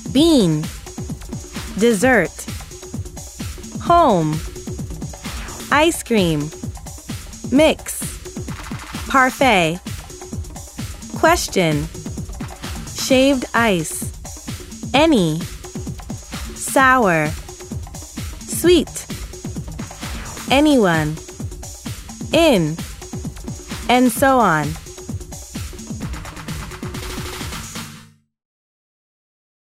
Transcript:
bean, dessert, home, ice cream, mix, parfait, question, shaved ice, any, sour, sweet, anyone, in, and so on.